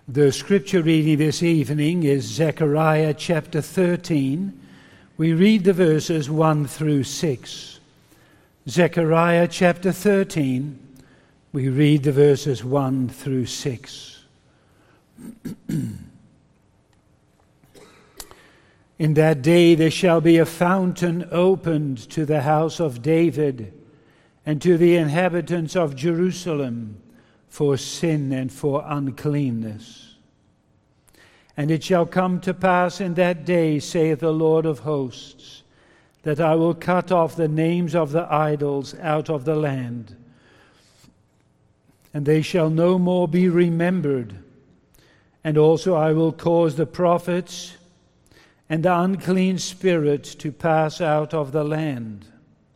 The scripture reading this evening is Zechariah chapter 13. We read the verses 1 through 6. Zechariah chapter 13, we read the verses 1 through 6. In that day there shall be a fountain opened to the house of David and to the inhabitants of Jerusalem for sin and for uncleanness. And it shall come to pass in that day, saith the Lord of hosts, that I will cut off the names of the idols out of the land, and they shall no more be remembered. And also I will cause the prophets and the unclean spirit to pass out of the land.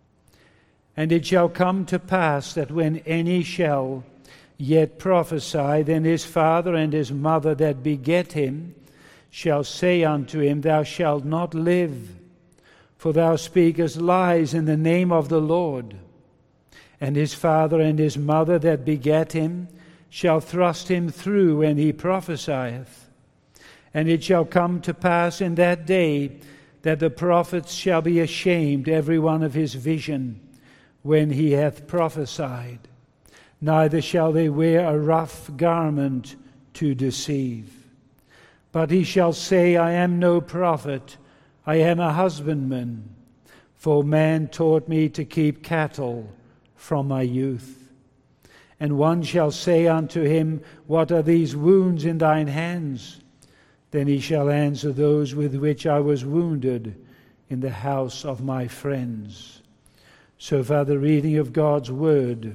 And it shall come to pass that when any shall yet prophesy, then his father and his mother that beget him shall say unto him, Thou shalt not live, for thou speakest lies in the name of the Lord. And his father and his mother that begat him shall thrust him through when he prophesieth. And it shall come to pass in that day that the prophets shall be ashamed every one of his vision when he hath prophesied. Neither shall they wear a rough garment to deceive. But he shall say, I am no prophet, I am a husbandman, for man taught me to keep cattle from my youth. And one shall say unto him, What are these wounds in thine hands? Then he shall answer, Those with which I was wounded in the house of my friends. So far the reading of God's word.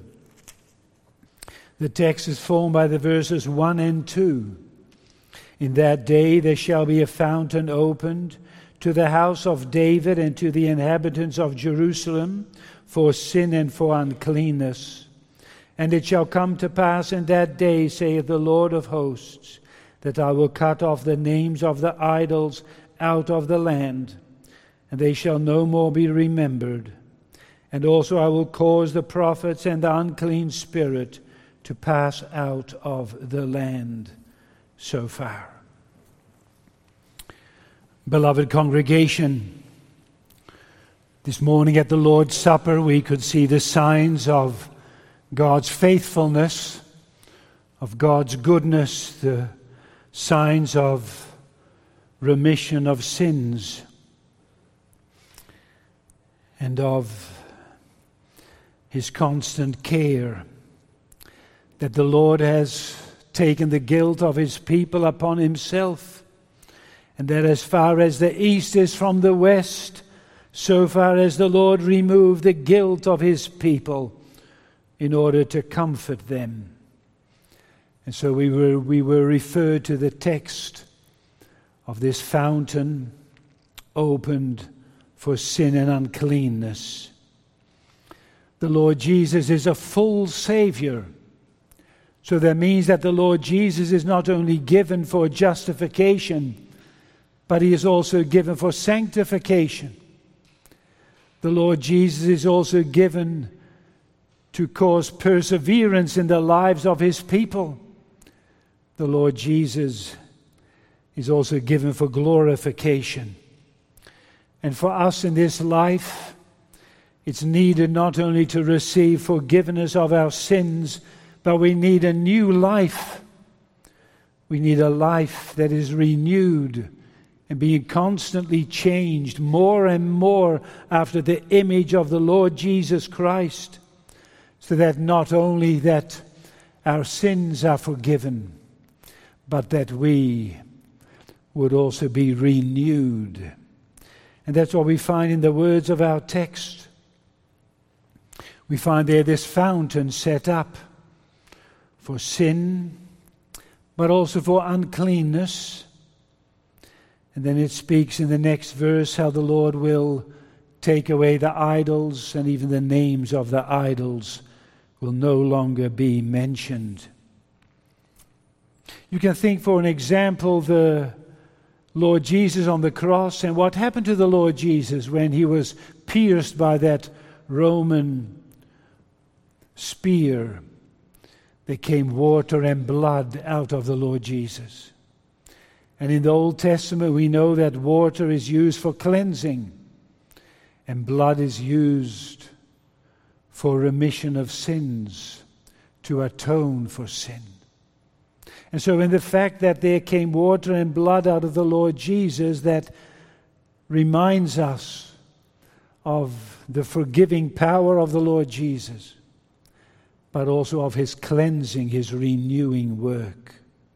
The text is formed by the verses 1 and 2. In that day there shall be a fountain opened to the house of David and to the inhabitants of Jerusalem for sin and for uncleanness. And it shall come to pass in that day, saith the Lord of hosts, that I will cut off the names of the idols out of the land, and they shall no more be remembered. And also I will cause the prophets and the unclean spirit to pass out of the land. So far. Beloved congregation, this morning at the Lord's Supper we could see the signs of God's faithfulness, of God's goodness, the signs of remission of sins, and of His constant care, that the Lord has taken the guilt of His people upon Himself, and that as far as the east is from the west, so far as the Lord removed the guilt of His people in order to comfort them. And so we were referred to the text of this fountain opened for sin and uncleanness. The Lord Jesus is a full Savior. So that means that the Lord Jesus is not only given for justification, but He is also given for sanctification. The Lord Jesus is also given to cause perseverance in the lives of His people. The Lord Jesus is also given for glorification. And for us in this life, it's needed not only to receive forgiveness of our sins, but we need a new life. We need a life that is renewed and being constantly changed more and more after the image of the Lord Jesus Christ, so that not only that our sins are forgiven, but that we would also be renewed. And that's what we find in the words of our text. We find there this fountain set up for sin, but also for uncleanness. And then it speaks in the next verse how the Lord will take away the idols, and even the names of the idols will no longer be mentioned. You can think, for an example, the Lord Jesus on the cross, and what happened to the Lord Jesus when He was pierced by that Roman spear. there came water and blood out of the Lord Jesus. And in the Old Testament, we know that water is used for cleansing, and blood is used for remission of sins, to atone for sin. And so in the fact that there came water and blood out of the Lord Jesus, that reminds us of the forgiving power of the Lord Jesus, but also of his cleansing, his renewing work.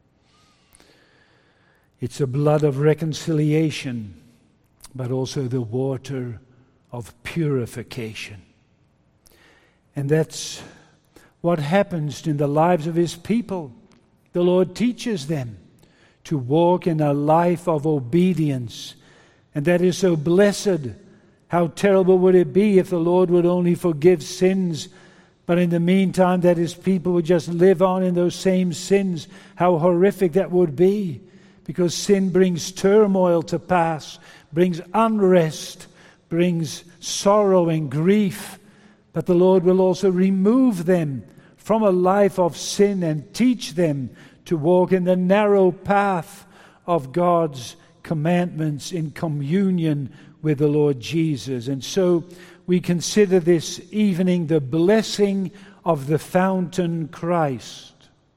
It's a blood of reconciliation, but also the water of purification. And that's what happens in the lives of his people. The Lord teaches them to walk in a life of obedience. And that is so blessed. How terrible would it be if the Lord would only forgive sins, but in the meantime that his people would just live on in those same sins. How horrific that would be. Because sin brings turmoil to pass, brings unrest, brings sorrow and grief. But the Lord will also remove them from a life of sin and teach them to walk in the narrow path of God's commandments in communion with the Lord Jesus. And so we consider this evening the blessing of the fountain Christ.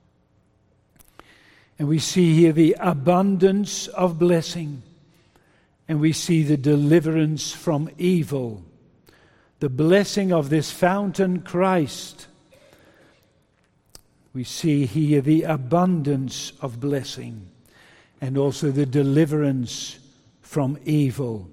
And we see here the abundance of blessing, and we see the deliverance from evil. The blessing of this fountain Christ. We see here the abundance of blessing and also the deliverance from evil.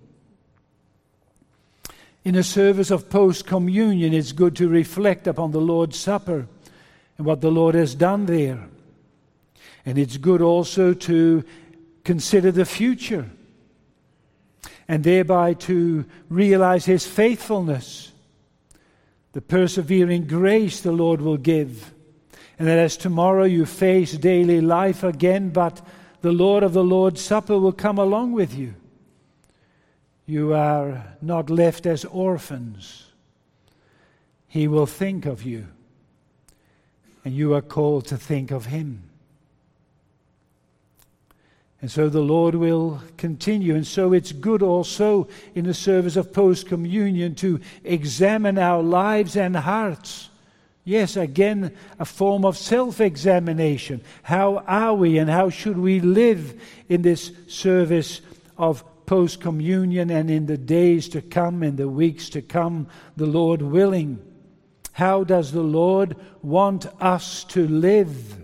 In a service of post-communion, it's good to reflect upon the Lord's Supper and what the Lord has done there. And it's good also to consider the future and thereby to realize his faithfulness, the persevering grace the Lord will give. And that as tomorrow you face daily life again, but the Lord of the Lord's Supper will come along with you. You are not left as orphans. He will think of you, and you are called to think of him. And so the Lord will continue. And so it's good also in the service of post-communion to examine our lives and hearts. Yes, again, a form of self-examination. How are we and how should we live in this service of post-communion and in the days to come, in the weeks to come, the Lord willing? How does the Lord want us to live?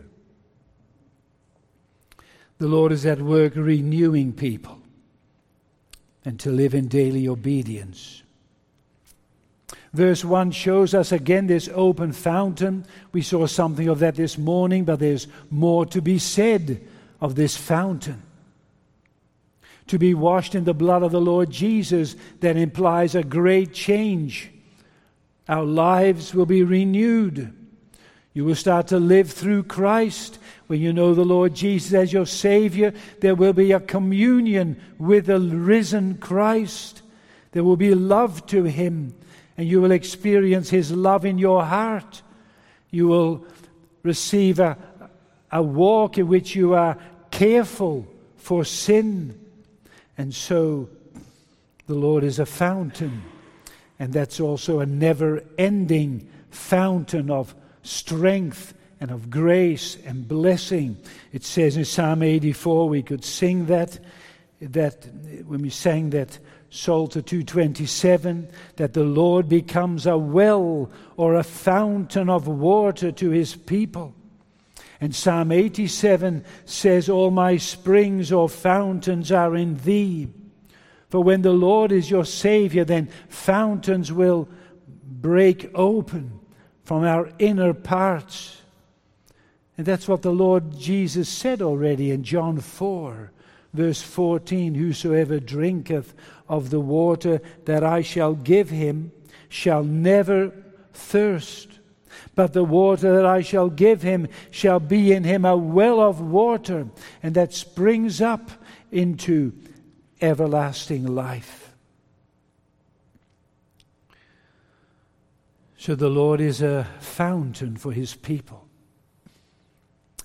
The Lord is at work renewing people and to live in daily obedience. Verse 1 shows us again this open fountain. We saw something of that this morning, but there's more to be said of this fountain. To be washed in the blood of the Lord Jesus, that implies a great change. Our lives will be renewed. You will start to live through Christ. When you know the Lord Jesus as your Savior, there will be a communion with the risen Christ. There will be love to him, and you will experience his love in your heart. You will receive a walk in which you are careful for sin. And so the Lord is a fountain, and that's also a never-ending fountain of strength and of grace and blessing. It says in Psalm 84, we could sing that when we sang that Psalter 227, that the Lord becomes a well or a fountain of water to his people. And Psalm 87 says, all my springs or fountains are in thee. For when the Lord is your Savior, then fountains will break open from our inner parts. And that's what the Lord Jesus said already in John 4, verse 14. Whosoever drinketh of the water that I shall give him shall never thirst. But the water that I shall give him shall be in him a well of water, and that springs up into everlasting life. So the Lord is a fountain for his people.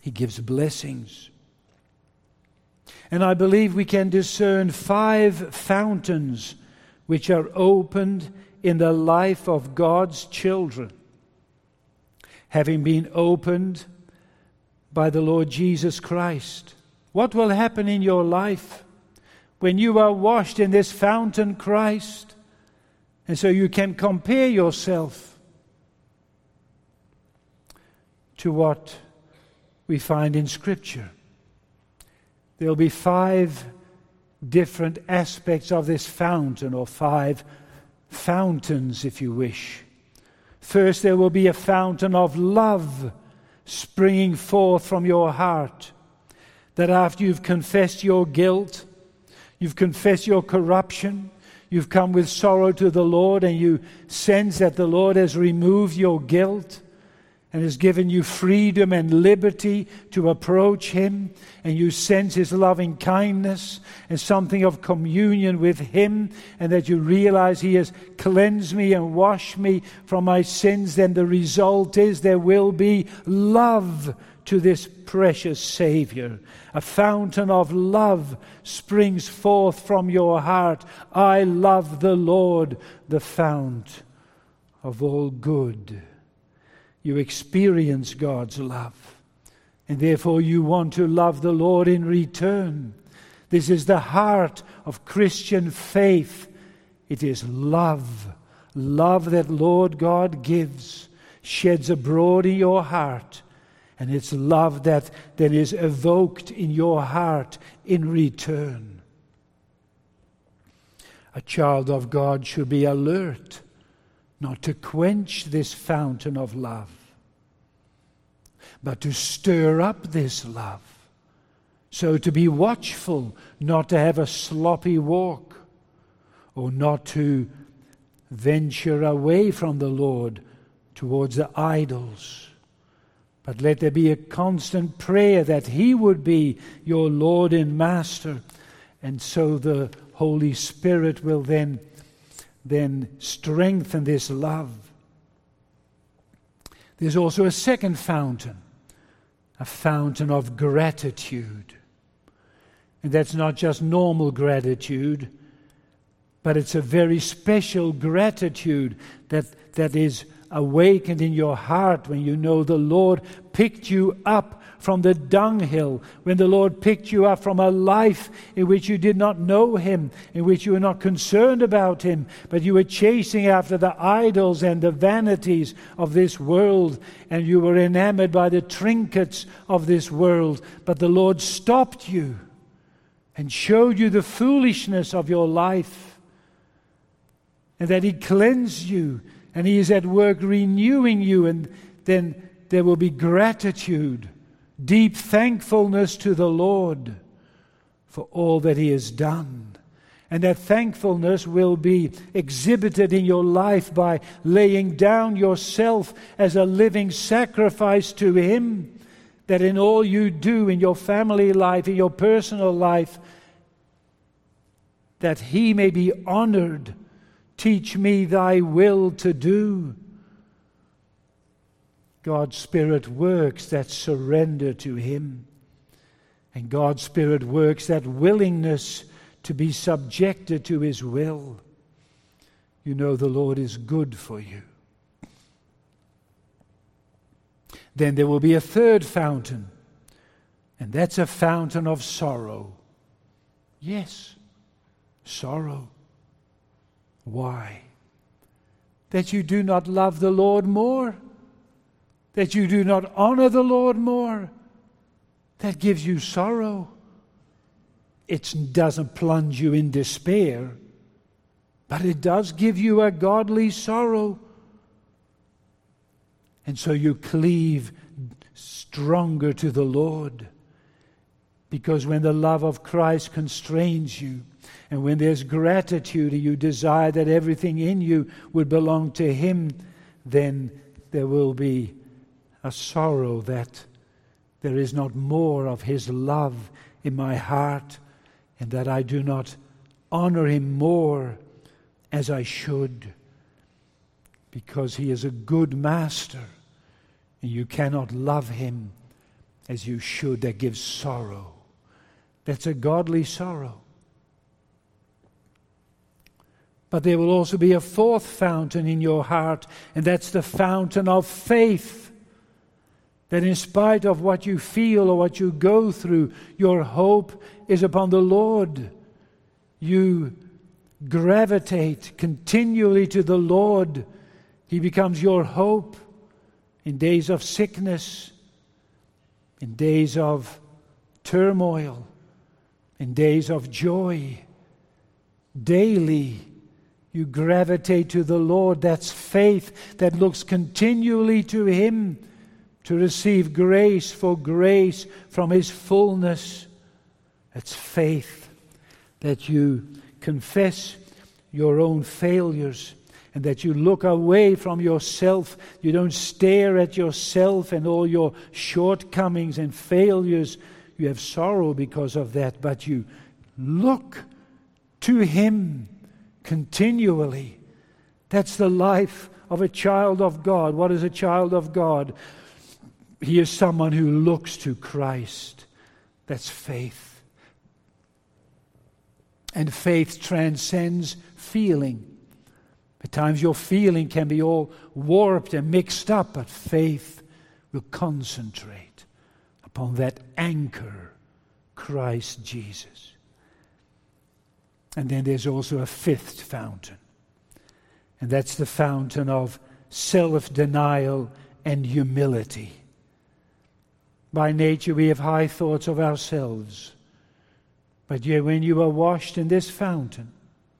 He gives blessings. And I believe we can discern 5 fountains which are opened in the life of God's children, having been opened by the Lord Jesus Christ. What will happen in your life when you are washed in this fountain, Christ? And so you can compare yourself to what we find in Scripture. There'll be 5 different aspects of this fountain, or 5 fountains, if you wish. First, there will be a fountain of love springing forth from your heart. That after you've confessed your guilt, you've confessed your corruption, you've come with sorrow to the Lord, and you sense that the Lord has removed your guilt and has given you freedom and liberty to approach Him, and you sense His loving kindness and something of communion with Him, and that you realize He has cleansed me and washed me from my sins, then the result is there will be love to this precious Savior. A fountain of love springs forth from your heart. I love the Lord, the fount of all good. You experience God's love, and therefore you want to love the Lord in return. This is the heart of Christian faith. It is love. Love that Lord God gives, sheds abroad in your heart. And it's love that is evoked in your heart in return. A child of God should be alert, not to quench this fountain of love, but to stir up this love. So to be watchful, not to have a sloppy walk, or not to venture away from the Lord towards the idols. But let there be a constant prayer that He would be your Lord and Master. And so the Holy Spirit will then strengthen this love. There's also a second fountain, a fountain of gratitude. And that's not just normal gratitude, but it's a very special gratitude that is awakened in your heart when you know the Lord picked you up from the dunghill, when the Lord picked you up from a life in which you did not know Him, in which you were not concerned about Him, but you were chasing after the idols and the vanities of this world, and you were enamored by the trinkets of this world. But the Lord stopped you and showed you the foolishness of your life, and that He cleansed you, and He is at work renewing you, and then there will be gratitude, deep thankfulness to the Lord for all that He has done. And that thankfulness will be exhibited in your life by laying down yourself as a living sacrifice to Him, that in all you do, in your family life, in your personal life, that He may be honored. Teach me thy will to do. God's Spirit works that surrender to Him. And God's Spirit works that willingness to be subjected to His will. You know the Lord is good for you. Then there will be a third fountain, and that's a fountain of sorrow. Yes, sorrow. Why? That you do not love the Lord more? That you do not honor the Lord more? That gives you sorrow. It doesn't plunge you in despair, but it does give you a godly sorrow. And so you cleave stronger to the Lord. Because when the love of Christ constrains you, and when there's gratitude and you desire that everything in you would belong to Him, then there will be a sorrow that there is not more of His love in my heart, and that I do not honor Him more as I should, because He is a good Master, and you cannot love Him as you should, that gives sorrow. That's a godly sorrow. But there will also be a fourth fountain in your heart, and that's the fountain of faith. That in spite of what you feel or what you go through, your hope is upon the Lord. You gravitate continually to the Lord. He becomes your hope in days of sickness, in days of turmoil, in days of joy. Daily you gravitate to the Lord. That's faith that looks continually to Him to receive grace for grace from His fullness. That's faith that you confess your own failures and that you look away from yourself. You don't stare at yourself and all your shortcomings and failures. You have sorrow because of that, but you look to Him continually. That's the life of a child of God. What is a child of God? He is someone who looks to Christ. That's faith. And faith transcends feeling. At times your feeling can be all warped and mixed up, but faith will concentrate upon that anchor, Christ Jesus. And then there's also a fifth fountain. And that's the fountain of self-denial and humility. By nature we have high thoughts of ourselves. But yet when you are washed in this fountain,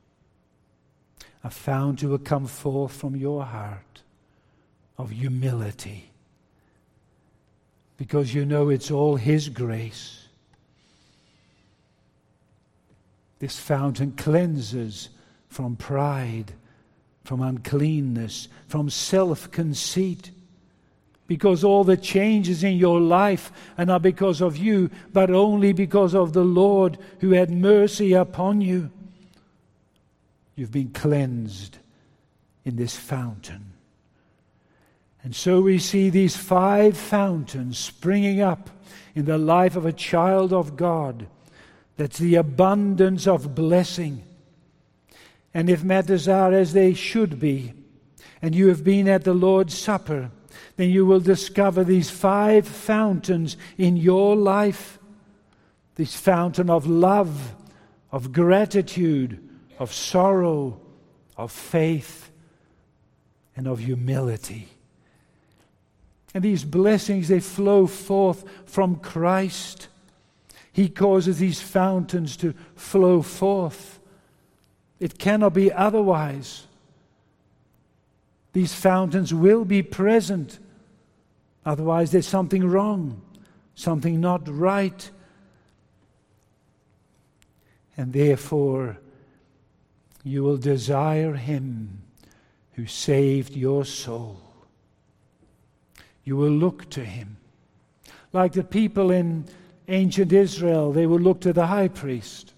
a fountain will come forth from your heart of humility. Because you know it's all His grace. This fountain cleanses from pride, from uncleanness, from self-conceit. Because all the changes in your life are not because of you, but only because of the Lord who had mercy upon you. You've been cleansed in this fountain. And so we see these 5 fountains springing up in the life of a child of God. That's the abundance of blessing. And if matters are as they should be, and you have been at the Lord's Supper, then you will discover these 5 fountains in your life. This fountain of love, of gratitude, of sorrow, of faith, and of humility. And these blessings, they flow forth from Christ. He causes these fountains to flow forth. It cannot be otherwise. These fountains will be present. Otherwise, there's something wrong, something not right. And therefore, you will desire Him who saved your soul. You will look to Him. Like the people in ancient Israel, they would look to the high priest.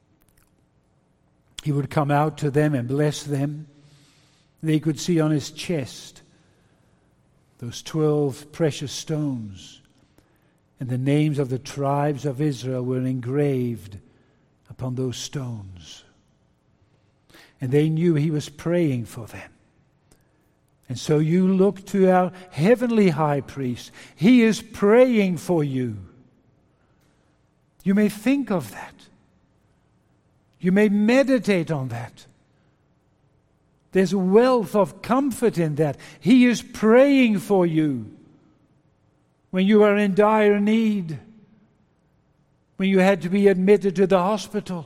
He would come out to them and bless them. They could see on his chest those 12 precious stones, and the names of the tribes of Israel were engraved upon those stones. And they knew he was praying for them. And so you look to our heavenly high priest. He is praying for you. You may think of that. You may meditate on that. There's a wealth of comfort in that. He is praying for you when you are in dire need, when you had to be admitted to the hospital,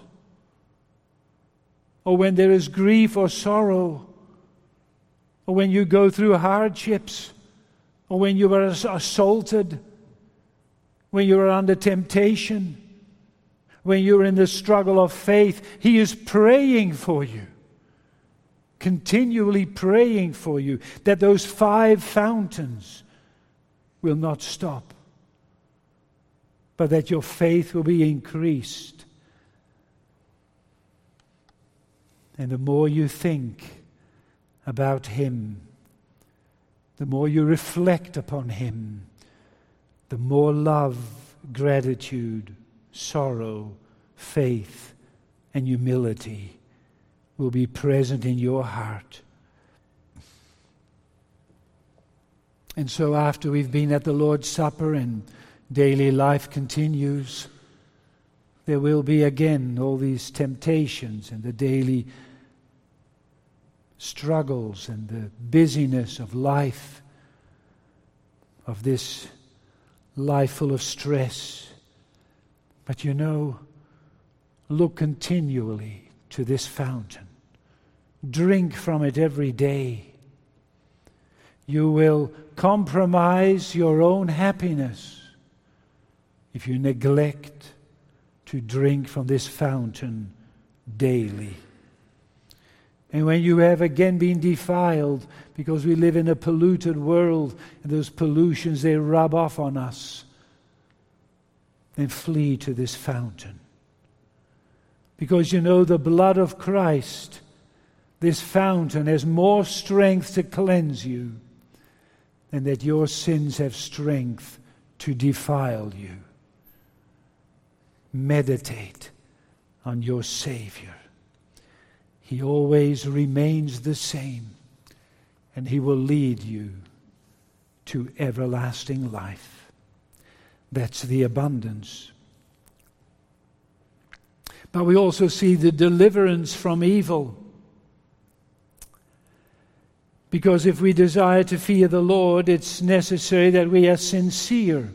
or when there is grief or sorrow, or when you go through hardships, or when you are assaulted, when you are under temptation, when you're in the struggle of faith. He is praying for you, continually praying for you, that those 5 fountains will not stop, but that your faith will be increased. And the more you think about Him, the more you reflect upon Him, the more love, gratitude, sorrow, faith, and humility will be present in your heart. And so after we've been at the Lord's Supper and daily life continues, there will be again all these temptations and the daily struggles and the busyness of life, of this life full of stress. But look continually to this fountain. Drink from it every day. You will compromise your own happiness if you neglect to drink from this fountain daily. And when you have again been defiled, because we live in a polluted world, and those pollutions, they rub off on us, then flee to this fountain. Because the blood of Christ, this fountain, has more strength to cleanse you than that your sins have strength to defile you. Meditate on your Savior. He always remains the same, and He will lead you to everlasting life. That's the abundance. But we also see the deliverance from evil. Because if we desire to fear the Lord, it's necessary that we are sincere,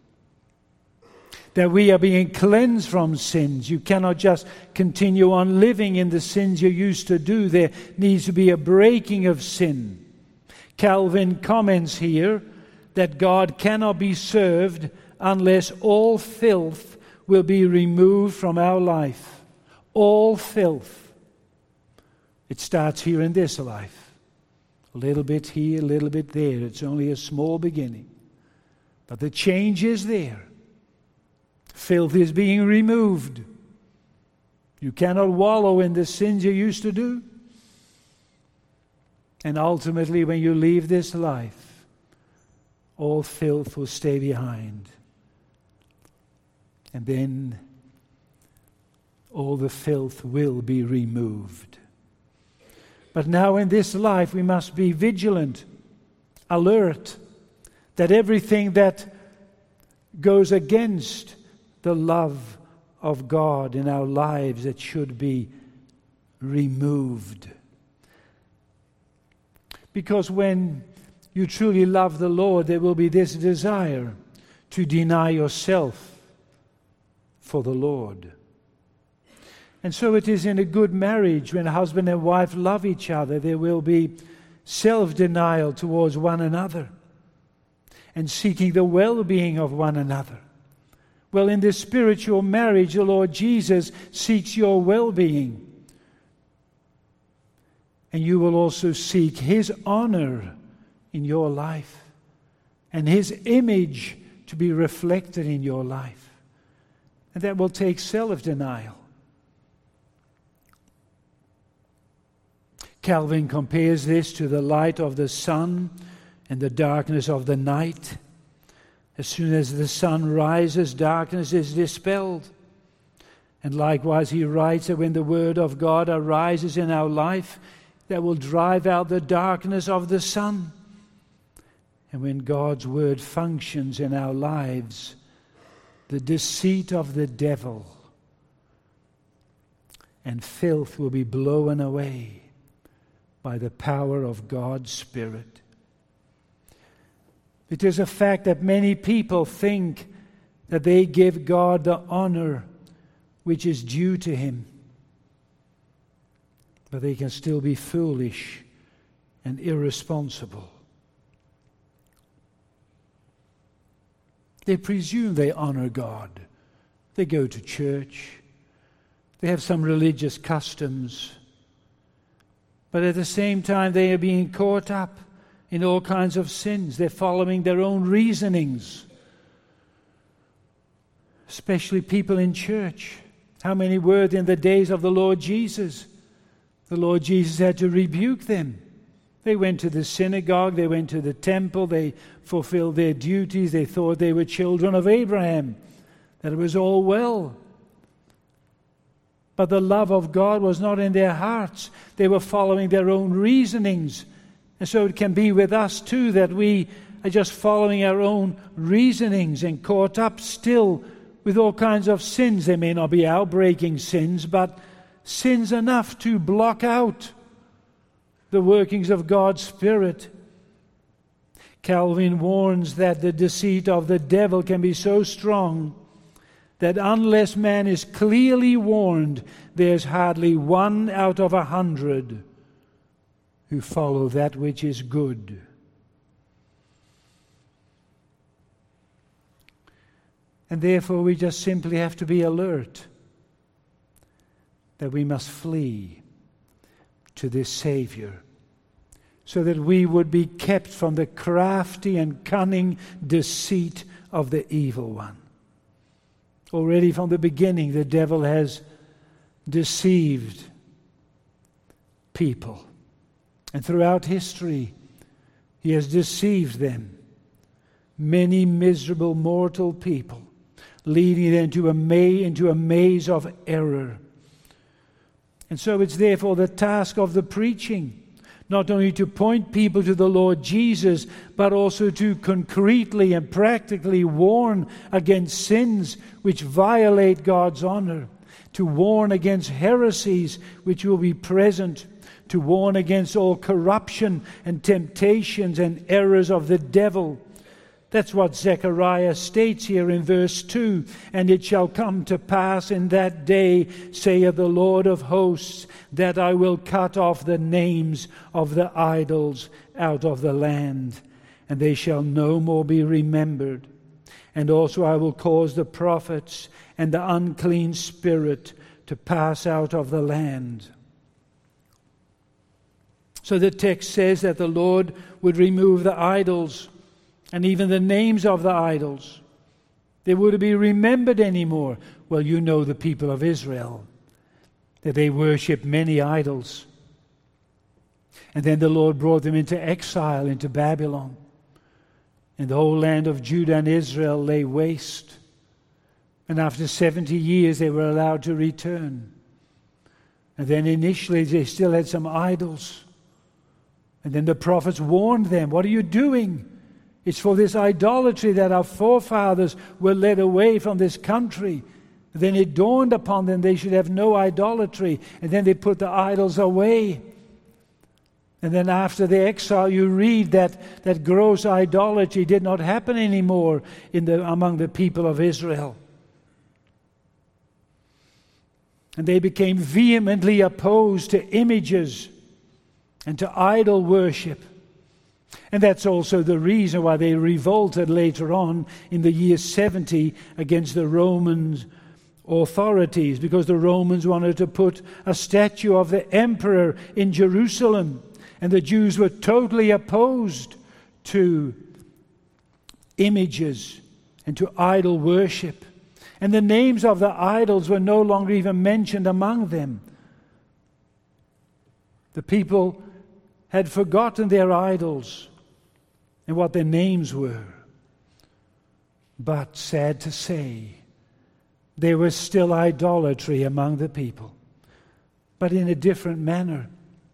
that we are being cleansed from sins. You cannot just continue on living in the sins you used to do. There needs to be a breaking of sin. Calvin comments here that God cannot be served unless all filth will be removed from our life. All filth. It starts here in this life. A little bit here, a little bit there. It's only a small beginning. But the change is there. Filth is being removed. You cannot wallow in the sins you used to do. And ultimately, when you leave this life, all filth will stay behind. And then all the filth will be removed. But now in this life we must be vigilant, alert, that everything that goes against the love of God in our lives, it should be removed. Because when you truly love the Lord, there will be this desire to deny yourself for the Lord. And so it is in a good marriage, when husband and wife love each other, there will be self-denial towards one another and seeking the well-being of one another. Well, in this spiritual marriage, the Lord Jesus seeks your well-being. And you will also seek His honor in your life and His image to be reflected in your life. And that will take self-denial. Calvin compares this to the light of the sun and the darkness of the night. As soon as the sun rises, darkness is dispelled. And likewise, he writes that when the Word of God arises in our life, that will drive out the darkness of the sun. And when God's Word functions in our lives, the deceit of the devil and filth will be blown away by the power of God's Spirit. It is a fact that many people think that they give God the honor which is due to Him. But they can still be foolish and irresponsible. They presume they honor God. They go to church. They have some religious customs. But at the same time, they are being caught up in all kinds of sins. They're following their own reasonings. Especially people in church. How many were in the days of the Lord Jesus? The Lord Jesus had to rebuke them. They went to the synagogue, they went to the temple, they fulfilled their duties, they thought they were children of Abraham, that it was all well. But the love of God was not in their hearts. They were following their own reasonings. And so it can be with us too, that we are just following our own reasonings and caught up still with all kinds of sins. They may not be outbreaking sins, but sins enough to block out the workings of God's Spirit. Calvin warns that the deceit of the devil can be so strong that unless man is clearly warned, there's hardly 1 out of 100 who follow that which is good. And therefore we just simply have to be alert that we must flee to this Savior, so that we would be kept from the crafty and cunning deceit of the evil one. Already from the beginning, the devil has deceived people. And throughout history, he has deceived them. Many miserable mortal people, leading them into a maze of error. And so it's therefore the task of the preaching, not only to point people to the Lord Jesus, but also to concretely and practically warn against sins which violate God's honor, to warn against heresies which will be present, to warn against all corruption and temptations and errors of the devil. That's what Zechariah states here in verse 2. And it shall come to pass in that day, saith the Lord of hosts, that I will cut off the names of the idols out of the land, and they shall no more be remembered. And also I will cause the prophets and the unclean spirit to pass out of the land. So the text says that the Lord would remove the idols, and even the names of the idols. They wouldn't be remembered anymore. Well, you know the people of Israel, that they worship many idols. And then the Lord brought them into exile, into Babylon. And the whole land of Judah and Israel lay waste. And after 70 years they were allowed to return. And then initially they still had some idols. And then the prophets warned them, what are you doing? It's for this idolatry that our forefathers were led away from this country. Then it dawned upon them they should have no idolatry. And then they put the idols away. And then after the exile, you read that gross idolatry did not happen anymore among the people of Israel. And they became vehemently opposed to images and to idol worship. And that's also the reason why they revolted later on in the year 70 against the Roman authorities, because the Romans wanted to put a statue of the emperor in Jerusalem, and the Jews were totally opposed to images and to idol worship. And the names of the idols were no longer even mentioned among them. The people had forgotten their idols and what their names were. But sad to say, there was still idolatry among the people, but in a different manner.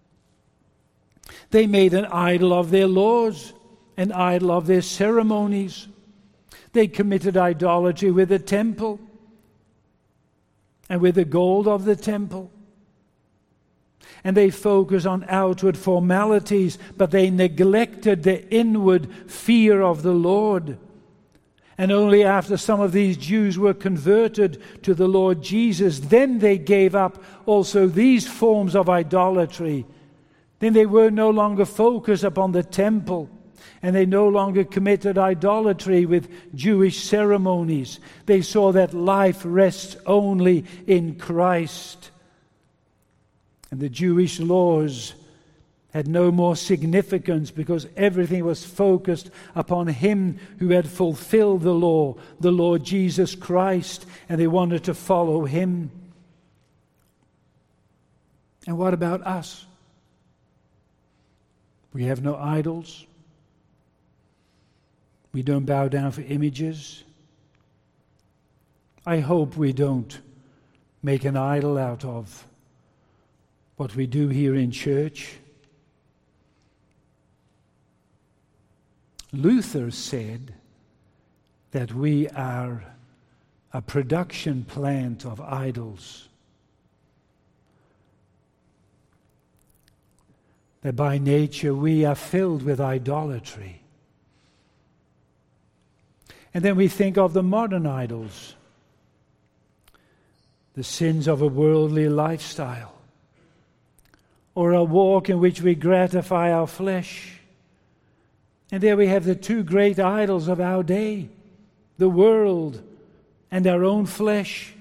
They made an idol of their laws, an idol of their ceremonies. They committed idolatry with the temple and with the gold of the temple. And they focused on outward formalities, but they neglected the inward fear of the Lord. And only after some of these Jews were converted to the Lord Jesus, then they gave up also these forms of idolatry. Then they were no longer focused upon the temple, and they no longer committed idolatry with Jewish ceremonies. They saw that life rests only in Christ. And the Jewish laws had no more significance because everything was focused upon Him who had fulfilled the law, the Lord Jesus Christ, and they wanted to follow Him. And what about us? We have no idols. We don't bow down for images. I hope we don't make an idol out of what we do here in church. Luther said that we are a production plant of idols. That by nature we are filled with idolatry. And then we think of the modern idols, the sins of a worldly lifestyle, or a walk in which we gratify our flesh. And there we have the two great idols of our day, the world and our own flesh.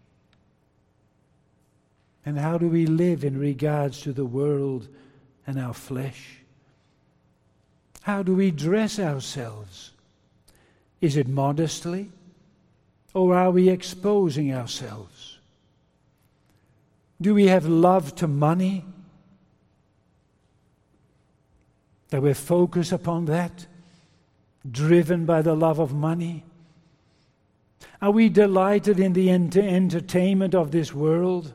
And how do we live in regards to the world and our flesh? How do we dress ourselves? Is it modestly, or are we exposing ourselves? Do we have love to money? That we're focused upon that, driven by the love of money? Are we delighted in the entertainment of this world?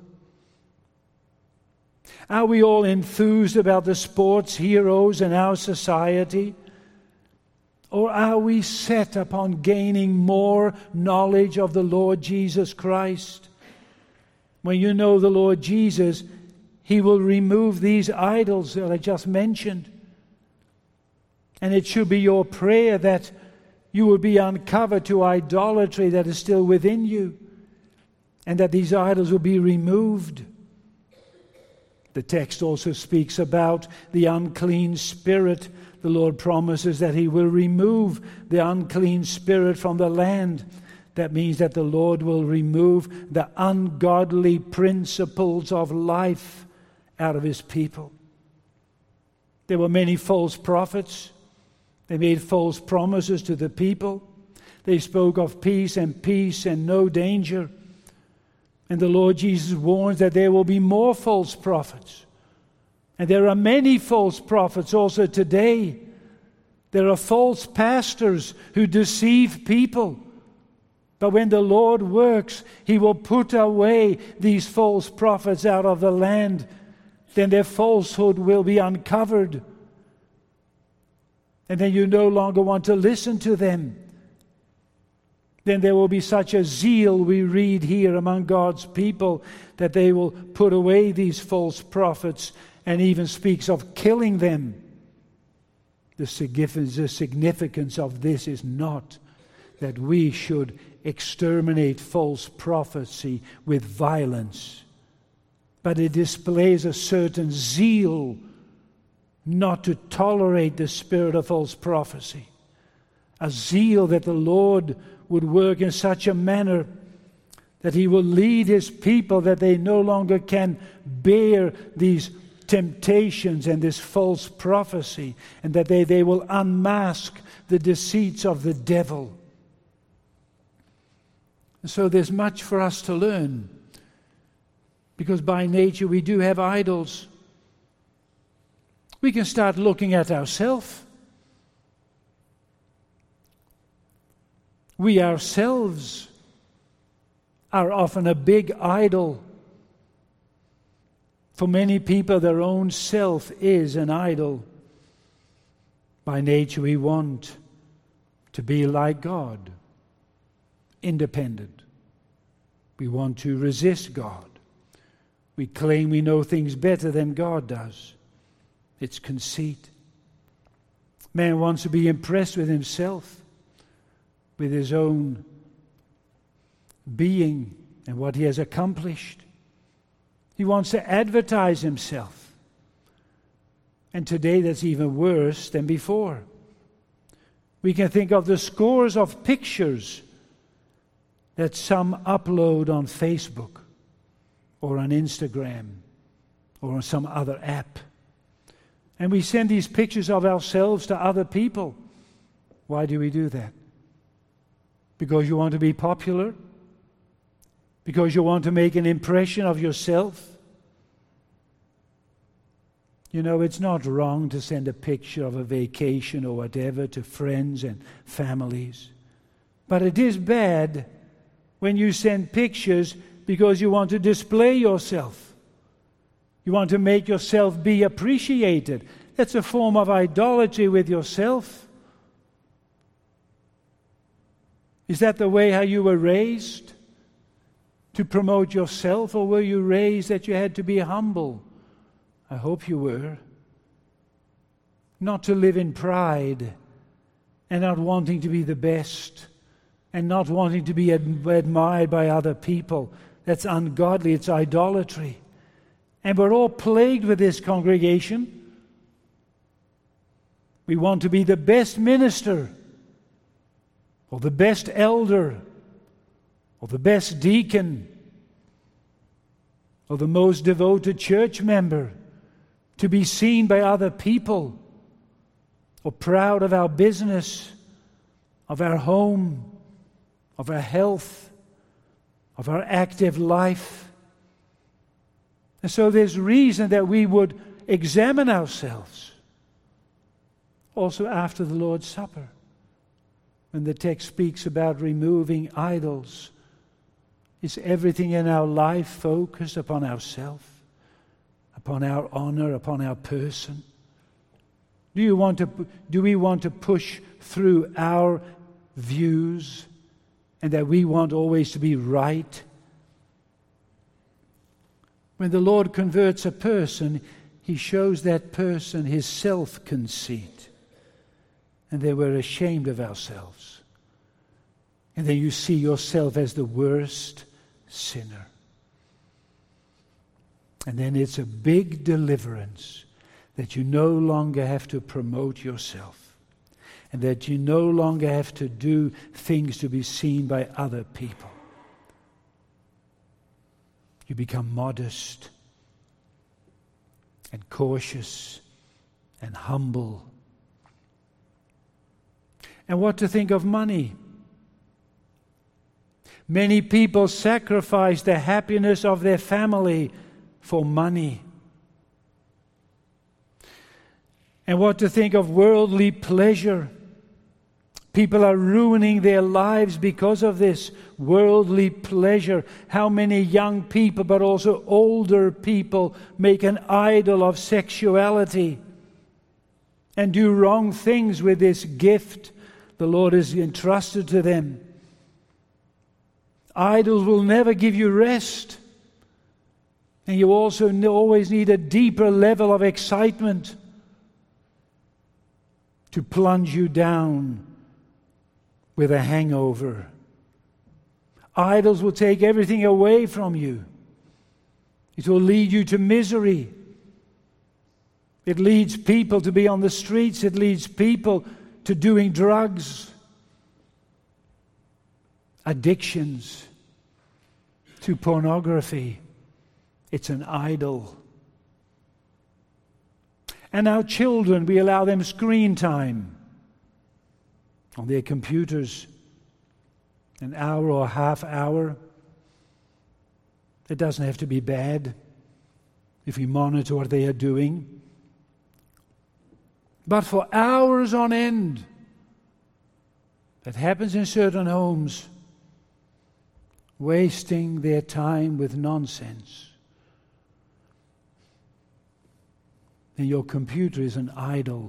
Are we all enthused about the sports heroes in our society? Or are we set upon gaining more knowledge of the Lord Jesus Christ? When you know the Lord Jesus, He will remove these idols that I just mentioned. And it should be your prayer that you will be uncovered to idolatry that is still within you, and that these idols will be removed. The text also speaks about the unclean spirit. The Lord promises that He will remove the unclean spirit from the land. That means that the Lord will remove the ungodly principles of life out of His people. There were many false prophets. They made false promises to the people. They spoke of peace and no danger. And the Lord Jesus warns that there will be more false prophets. And there are many false prophets also today. There are false pastors who deceive people. But when the Lord works, He will put away these false prophets out of the land. Then their falsehood will be uncovered. And then you no longer want to listen to them. Then there will be such a zeal, we read here, among God's people, that they will put away these false prophets, and even speaks of killing them. The significance of this is not that we should exterminate false prophecy with violence, but it displays a certain zeal not to tolerate the spirit of false prophecy. A zeal that the Lord would work in such a manner that He will lead His people that they no longer can bear these temptations and this false prophecy, and that they will unmask the deceits of the devil. And so there's much for us to learn, because by nature we do have idols. We can start looking at ourselves. We ourselves are often a big idol. For many people, their own self is an idol. By nature, we want to be like God, independent. We want to resist God. We claim we know things better than God does. It's conceit. Man wants to be impressed with himself, with his own being and what he has accomplished. He wants to advertise himself. And today that's even worse than before. We can think of the scores of pictures that some upload on Facebook or on Instagram or on some other app. And we send these pictures of ourselves to other people. Why do we do that? Because you want to be popular? Because you want to make an impression of yourself? You know, it's not wrong to send a picture of a vacation or whatever to friends and families. But it is bad when you send pictures because you want to display yourself. You want to make yourself be appreciated. That's a form of idolatry with yourself. Is that the way how you were raised? To promote yourself, or were you raised that you had to be humble? I hope you were. Not to live in pride and not wanting to be the best and not wanting to be admired by other people. That's ungodly. It's idolatry. And we're all plagued with this congregation. We want to be the best minister or the best elder or the best deacon or the most devoted church member, to be seen by other people, or proud of our business, of our home, of our health, of our active life. And so there's reason that we would examine ourselves. Also after the Lord's Supper, when the text speaks about removing idols, is everything in our life focused upon ourselves, upon our honor, upon our person? Do we want to push through our views and that we want always to be right? When the Lord converts a person, He shows that person his self-conceit. And they were ashamed of ourselves. And then you see yourself as the worst sinner. And then it's a big deliverance that you no longer have to promote yourself, and that you no longer have to do things to be seen by other people. You become modest and cautious and humble. And what to think of money? Many people sacrifice the happiness of their family for money. And what to think of worldly pleasure? People are ruining their lives because of this worldly pleasure. How many young people, but also older people, make an idol of sexuality and do wrong things with this gift the Lord has entrusted to them. Idols will never give you rest. And you also always need a deeper level of excitement to plunge you down with a hangover. Idols will take everything away from you. It will lead you to misery. It leads people to be on the streets. It leads people to doing drugs, addictions, to pornography. It's an idol. And our children, we allow them screen time on their computers, an hour or half hour. It doesn't have to be bad if we monitor what they are doing. But for hours on end, that happens in certain homes, wasting their time with nonsense. Then your computer is an idol.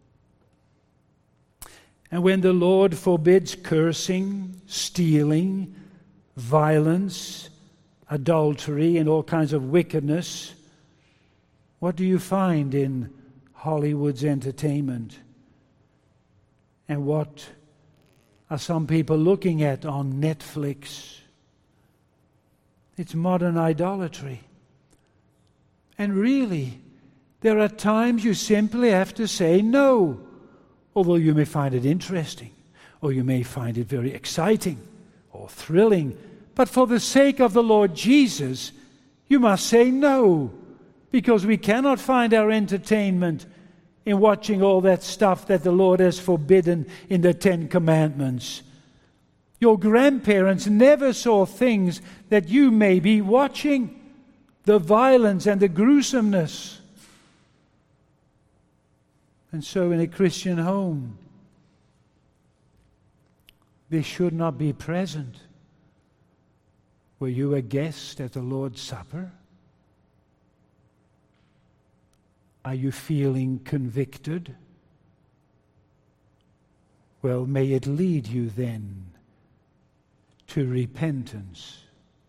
And when the Lord forbids cursing, stealing, violence, adultery, and all kinds of wickedness, what do you find in Hollywood's entertainment? And what are some people looking at on Netflix? It's modern idolatry. And really, there are times you simply have to say no, although you may find it interesting, or you may find it very exciting or thrilling. But for the sake of the Lord Jesus, you must say no, because we cannot find our entertainment in watching all that stuff that the Lord has forbidden in the 10 Commandments. Your grandparents never saw things that you may be watching, the violence and the gruesomeness. And so in a Christian home, they should not be present. Were you a guest at the Lord's Supper? Are you feeling convicted? Well, may it lead you then to repentance.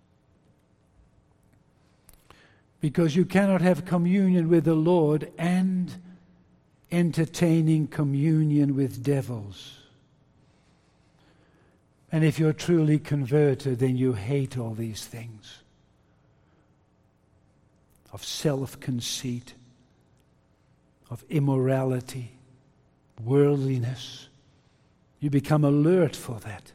Because you cannot have communion with the Lord and entertaining communion with devils. And if you're truly converted, then you hate all these things of self-conceit, of immorality, worldliness. You become alert for that.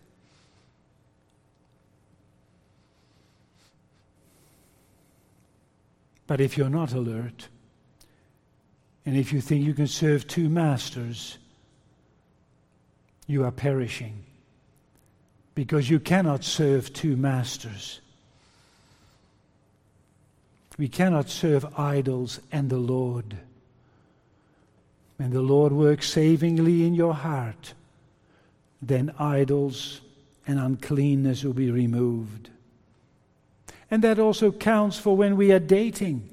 But if you're not alert, and if you think you can serve two masters, you are perishing. Because you cannot serve two masters. We cannot serve idols and the Lord. When the Lord works savingly in your heart, then idols and uncleanness will be removed. And that also counts for when we are dating.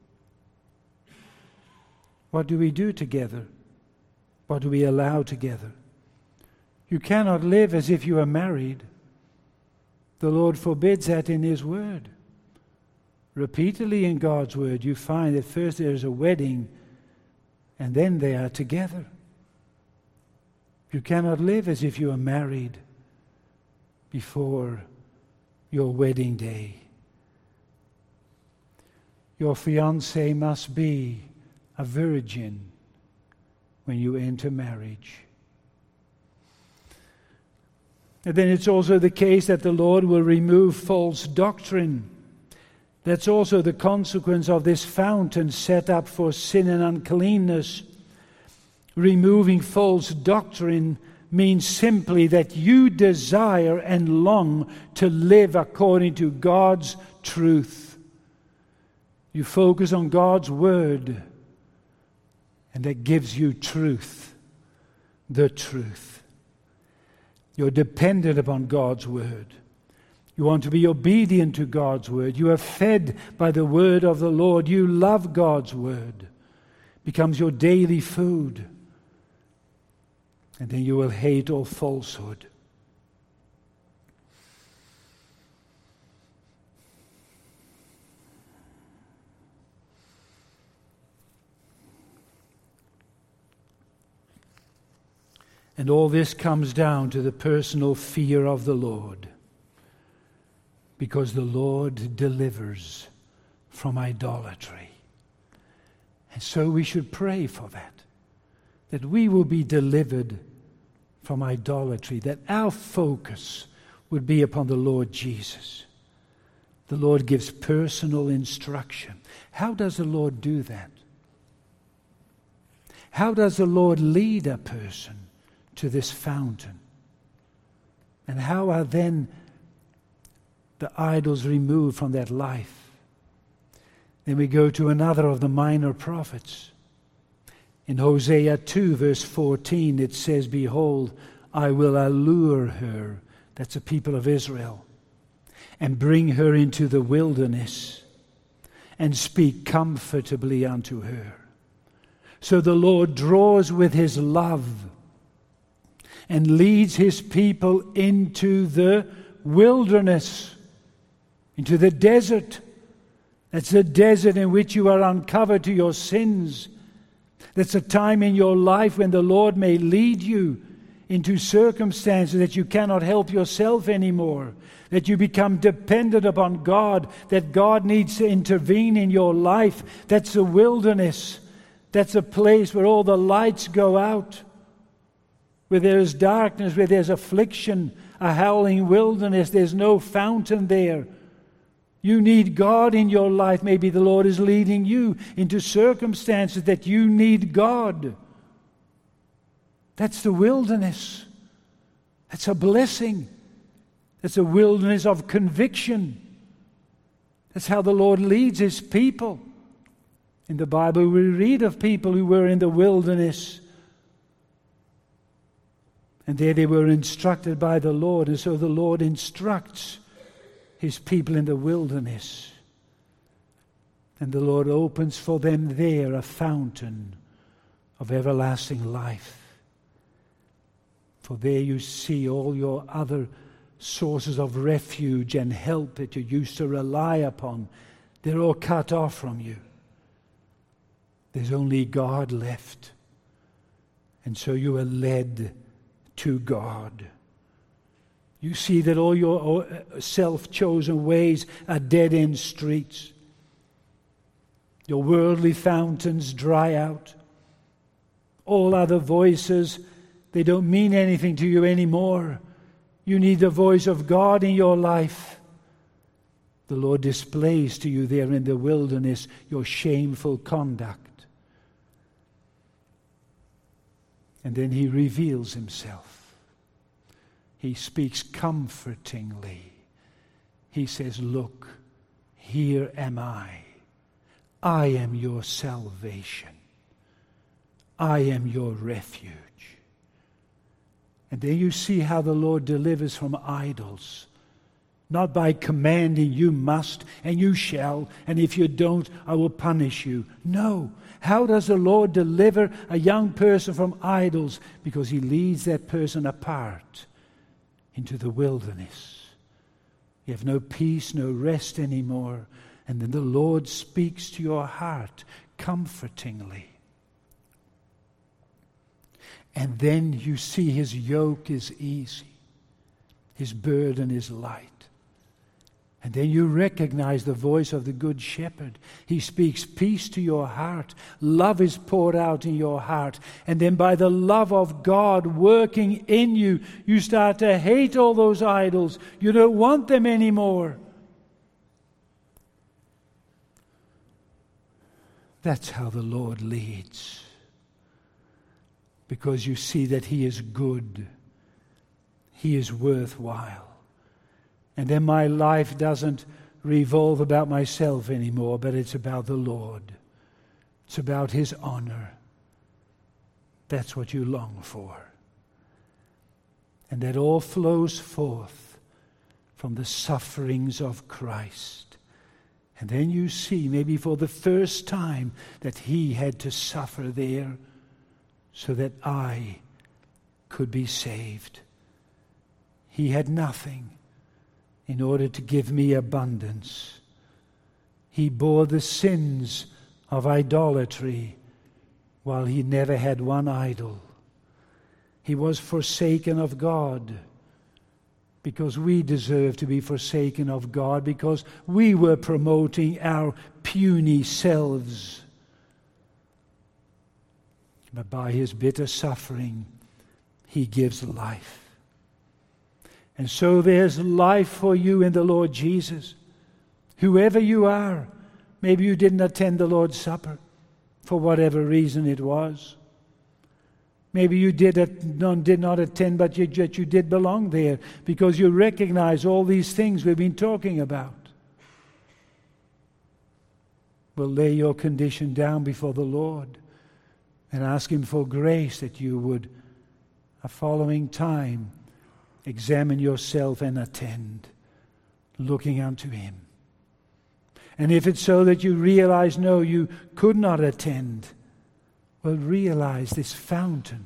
What do we do together? What do we allow together? You cannot live as if you are married. The Lord forbids that in His Word. Repeatedly in God's Word, you find that first there is a wedding, and then they are together. You cannot live as if you are married before your wedding day. Your fiancée must be a virgin when you enter marriage. And then it's also the case that the Lord will remove false doctrine. That's also the consequence of this fountain set up for sin and uncleanness. Removing false doctrine means simply that you desire and long to live according to God's truth. You focus on God's Word, and that gives you truth, the truth. You're dependent upon God's Word. You want to be obedient to God's Word. You are fed by the Word of the Lord. You love God's Word. It becomes your daily food. And then you will hate all falsehood. And all this comes down to the personal fear of the Lord. Because the Lord delivers from idolatry. And so we should pray for that we will be delivered from idolatry, that our focus would be upon the Lord Jesus. The Lord gives personal instruction. How does the Lord do that? How does the Lord lead a person to this fountain? And how are then the idols removed from that life? Then we go to another of the minor prophets. In Hosea 2 verse 14 it says, "Behold, I will allure her," that's the people of Israel, "and bring her into the wilderness, and speak comfortably unto her." So the Lord draws with His love and leads His people into the wilderness, into the desert. That's the desert in which you are uncovered to your sins. That's a time in your life when the Lord may lead you into circumstances that you cannot help yourself anymore, that you become dependent upon God, that God needs to intervene in your life. That's the wilderness. That's a place where all the lights go out, where there is darkness, where there's affliction, a howling wilderness. There's no fountain there. You need God in your life. Maybe the Lord is leading you into circumstances that you need God. That's the wilderness. That's a blessing. That's a wilderness of conviction. That's how the Lord leads His people. In the Bible we read of people who were in the wilderness And there they were instructed by the Lord. And so the Lord instructs his people in the wilderness. And the Lord opens for them there a fountain of everlasting life. For there you see all your other sources of refuge and help that you used to rely upon. They're all cut off from you. There's only God left. And so you are led to God. You see that all your self-chosen ways are dead-end streets. Your worldly fountains dry out. All other voices, they don't mean anything to you anymore. You need the voice of God in your life. The Lord displays to you there in the wilderness your shameful conduct. And then he reveals himself. He speaks comfortingly. He says, look, here am I. I am your salvation. I am your refuge. And then you see how the Lord delivers from idols. Not by commanding, you must and you shall, and if you don't, I will punish you. No. How does the Lord deliver a young person from idols? Because he leads that person apart into the wilderness. You have no peace, no rest anymore. And then the Lord speaks to your heart comfortingly. And then you see his yoke is easy. His burden is light. And then you recognize the voice of the Good Shepherd. He speaks peace to your heart. Love is poured out in your heart. And then by the love of God working in you, you start to hate all those idols. You don't want them anymore. That's how the Lord leads. Because you see that he is good. He is worthwhile. And then my life doesn't revolve about myself anymore, but it's about the Lord. It's about his honor. That's what you long for. And that all flows forth from the sufferings of Christ. And then you see, maybe for the first time, that he had to suffer there so that I could be saved. He had nothing in order to give me abundance. He bore the sins of idolatry while he never had one idol. He was forsaken of God because we deserve to be forsaken of God, because we were promoting our puny selves. But by his bitter suffering, he gives life. And so there's life for you in the Lord Jesus. Whoever you are, maybe you didn't attend the Lord's Supper for whatever reason it was. Maybe you did not attend, but you did belong there because you recognize all these things we've been talking about. Well, lay your condition down before the Lord and ask him for grace that you would, a following time, examine yourself and attend, looking unto him. And if it's so that you realize, no, you could not attend, well, realize this fountain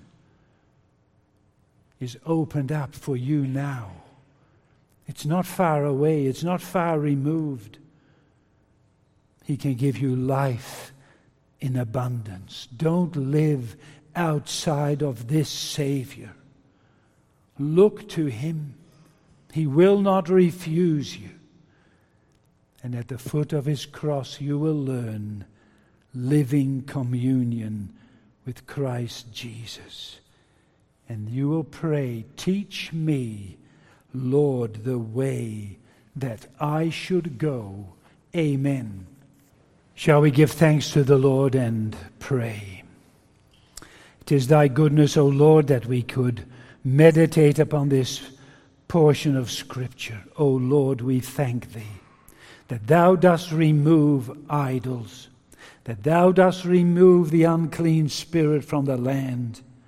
is opened up for you now. It's not far away. It's not far removed. He can give you life in abundance. Don't live outside of this Savior. Look to him. He will not refuse you. And at the foot of his cross you will learn living communion with Christ Jesus. And you will pray, teach me, Lord, the way that I should go. Amen. Shall we give thanks to the Lord and pray? It is thy goodness, O Lord, that we could meditate upon this portion of Scripture. O Lord, we thank thee that thou dost remove idols, that thou dost remove the unclean spirit from the land,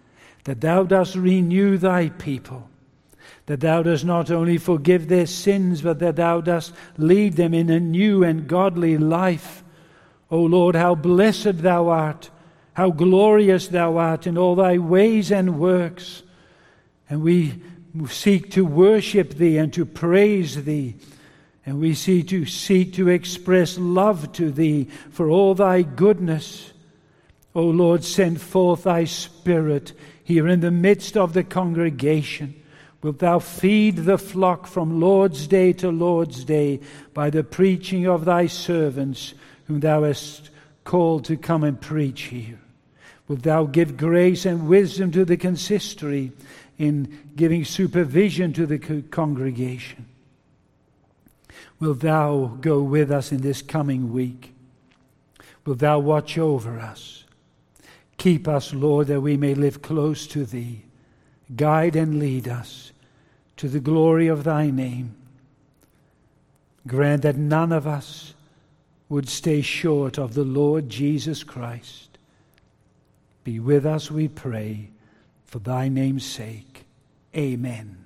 that thou dost renew thy people, that thou dost not only forgive their sins, but that thou dost lead them in a new and godly life. O Lord, how blessed thou art, how glorious thou art in all thy ways and works. And we seek to worship thee and to praise thee. And we seek to express love to thee for all thy goodness. O Lord, send forth thy Spirit here in the midst of the congregation. Wilt thou feed the flock from Lord's day to Lord's day by the preaching of thy servants whom thou hast called to come and preach here. Wilt thou give grace and wisdom to the consistory in giving supervision to the congregation. Wilt thou go with us in this coming week? Wilt thou watch over us? Keep us, Lord, that we may live close to thee. Guide and lead us to the glory of thy name. Grant that none of us would stay short of the Lord Jesus Christ. Be with us, we pray, for thy name's sake. Amen.